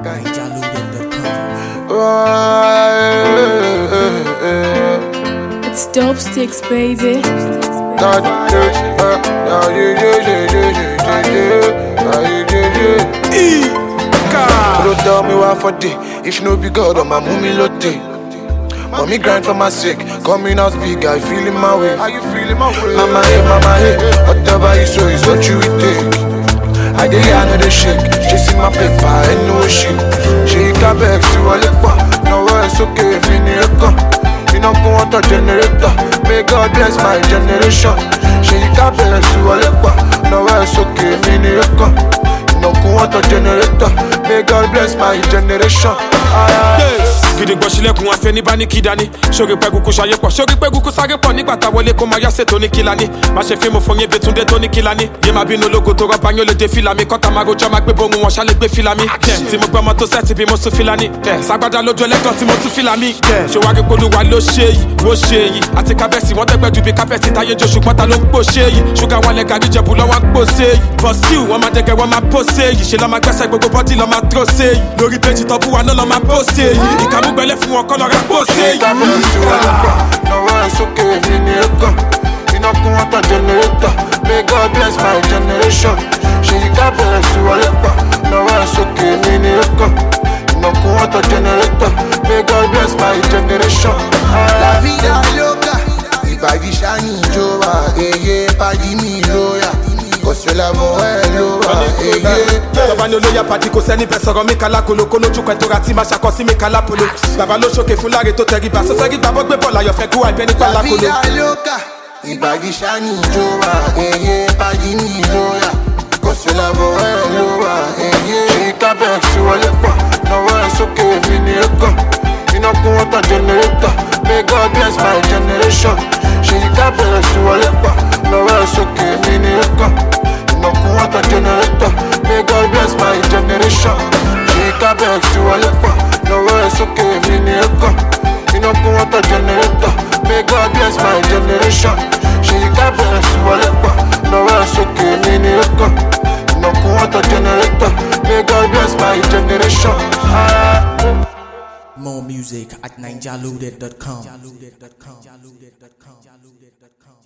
It's Dope Sticks, baby. Don't tell me what for day. If no be God on my mummy lotte. Mommy grind for my sake. Coming out big, I feeling my way. Are you feeling my way? Mama hey, whatever you sow is what you will take. I dey I know the shake. Chasing my paper, I know shit. She got back to a leper. No it's okay, finish it. You know go on the generator. May God bless my generation. She got back to a leper. No it's okay, finish it. No go on the generator. May God bless my generation. Gidi gbọ́ sílẹ̀kùn afẹ́ ní bá ní kí dání. Ṣorí pẹ́gù kú ṣayé pọ̀, ṣorí pẹ́gù kú sáré pọ̀. Nígbà tá wọlé kó máa yáṣẹ́ tó ní kíla ní. Má ṣe fíìmù fún yín Bétúndé tó ní kíla ní. Yé máa bínú ológo tó rọ́bà yín ó lè dé fìlà mi. Kọ́ta máa rojọ́ máa gbé borun wọn ṣá lè gbé fìlà mi. Tí mo gbọ́ ọmọ tó sẹ́ẹ̀tì bí mo sún fìlà ní. Sàgbádá lójú ẹlẹ́gàn tí mo tún fìlà mi. Ṣòwárí polúwa ló ṣe yìí, ó ṣe yìí. Àti kábẹ́sì wọ́n tẹ́gbẹ́ ju bí kápẹ́sì táyé jó ṣùgbọ́n ta ló ń pò ṣe yìí. Ṣúgà wọn lẹ gàrí jẹ̀bù lọ́wọ́ ń pò ṣe yìí. Bọ̀síù wọ́n máa dẹ́gẹ̀ wọ́n máa pò ṣe yìí. Ṣé lọ́ máa gbẹ́sẹ̀ gbogbo bọ́dì lọ́ máa tró ṣe yìí. Lórí péjì tọ́bú wa náà lọ́ máa pò ṣe yìí. Ìkàmúgbẹ́lẹ́ fún wọn kọ́ lọ́ra pò ṣe yìí. No it's okay, finish it. You know go on the generator. May God bless my generation. She got bless to a leper. No it's okay, finish it. You know go on the generator. May God bless my generation. La vida loca, ìbàdí ṣáni ìjọba, èyí pàdí mi lóya. Kò sí lámọ̀ ẹ̀ lówà, èyí. Bàbá ní olóyè àpàdé kò sẹ́ni bẹ́ẹ̀ sọ̀rọ̀ mi kàlá kolo kó lójú kan tó ra tí máa ṣàkọsí mi kàlá polo. Bàbá ló ṣòkè fún láre tó tẹríba sọ́sẹ́ rí gbàgbọ́ gbé bọ́ọ̀lù ayọ̀fẹ́ gúwà ìbẹ́ nípa La lákolo. vida loca, ìbàdí ṣáni ìjọba, èyí pàdí mi lóya. Kò sí lámọ̀ ẹ̀ lówà, èyí. She got back to a leper. No it's okay, finish it. You know go on the generator. May God bless my generation. She got back to a leper. No it's okay, finish it. You know go on the generator. May God bless my generation. She got back to a leper. No it's okay, finish it. You know go on the generator. May God bless my generation. She got back to a leper. No it's okay, finish it. You know go on the generator. May God bless my generation. More music at ninjaloaded.com.